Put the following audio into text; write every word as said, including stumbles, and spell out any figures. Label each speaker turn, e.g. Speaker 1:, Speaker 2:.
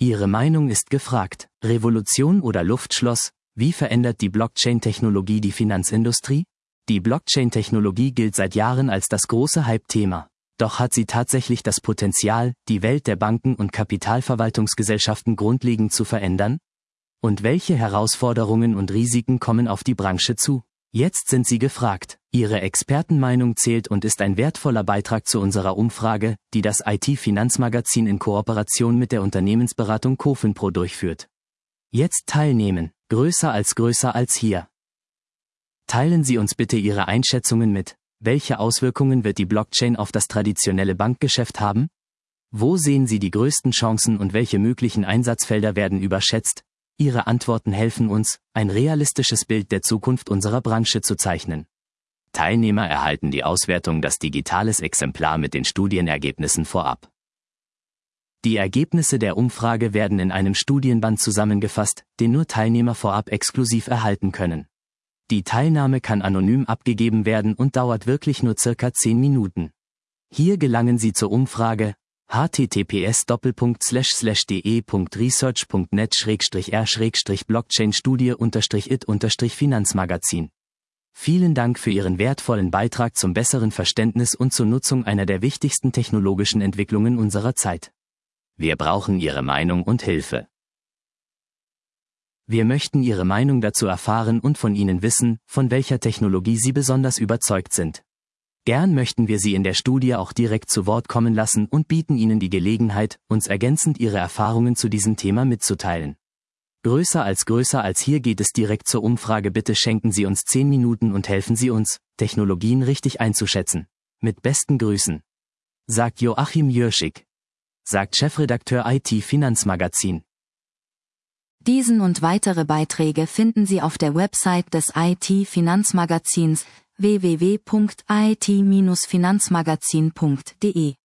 Speaker 1: Ihre Meinung ist gefragt. Revolution oder Luftschloss? Wie verändert die Blockchain-Technologie die Finanzindustrie? Die Blockchain-Technologie gilt seit Jahren als das große Hype-Thema. Doch hat sie tatsächlich das Potenzial, die Welt der Banken und Kapitalverwaltungsgesellschaften grundlegend zu verändern? Und welche Herausforderungen und Risiken kommen auf die Branche zu? Jetzt sind Sie gefragt. Ihre Expertenmeinung zählt und ist ein wertvoller Beitrag zu unserer Umfrage, die das I T-Finanzmagazin in Kooperation mit der Unternehmensberatung Cofinpro durchführt. Jetzt teilnehmen. Größer als größer als hier. Teilen Sie uns bitte Ihre Einschätzungen mit. Welche Auswirkungen wird die Blockchain auf das traditionelle Bankgeschäft haben? Wo sehen Sie die größten Chancen und welche möglichen Einsatzfelder werden überschätzt? Ihre Antworten helfen uns, ein realistisches Bild der Zukunft unserer Branche zu zeichnen. Teilnehmer erhalten die Auswertung das digitales Exemplar mit den Studienergebnissen vorab. Die Ergebnisse der Umfrage werden in einem Studienband zusammengefasst, den nur Teilnehmer vorab exklusiv erhalten können. Die Teilnahme kann anonym abgegeben werden und dauert wirklich nur circa zehn Minuten. Hier gelangen Sie zur Umfrage h t t p s doppelpunkt slash slash d e punkt research punkt net schrägstrich r schrägstrich blockchain studie unterstrich it unterstrich finanzmagazin. Vielen Dank für Ihren wertvollen Beitrag zum besseren Verständnis und zur Nutzung einer der wichtigsten technologischen Entwicklungen unserer Zeit. Wir brauchen Ihre Meinung und Hilfe. Wir möchten Ihre Meinung dazu erfahren und von Ihnen wissen, von welcher Technologie Sie besonders überzeugt sind. Gern möchten wir Sie in der Studie auch direkt zu Wort kommen lassen und bieten Ihnen die Gelegenheit, uns ergänzend Ihre Erfahrungen zu diesem Thema mitzuteilen. Größer als größer als hier geht es direkt zur Umfrage. Bitte schenken Sie uns zehn Minuten und helfen Sie uns, Technologien richtig einzuschätzen. Mit besten Grüßen. Sagt Joachim Jürschig. Sagt Chefredakteur I T-Finanzmagazin.
Speaker 2: Diesen und weitere Beiträge finden Sie auf der Website des I T-Finanzmagazins w w w punkt i t Bindestrich finanzmagazin punkt d e.